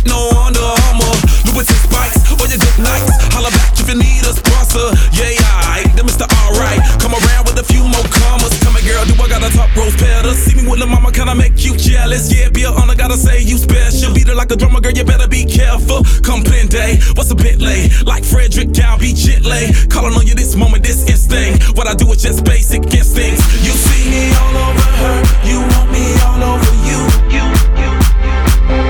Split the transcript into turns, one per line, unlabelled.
no Under Armour, Louboutin spikes, or your good nights. Holla back if you need a sponsor. Yeah, alright, then Mr. Alright. Come around with a few more commas. Come here, girl, do I got a top rose pedal? See me with lil' mama, can I make you jealous? Yeah, be a honor, gotta say you special. Beat it like a drummer, girl, you better be careful. Comprende, what's a bit late? Like Frederick Down, be Chitley. Calling on you this moment, this instinct. What I do is just basic instincts. You see me all over her,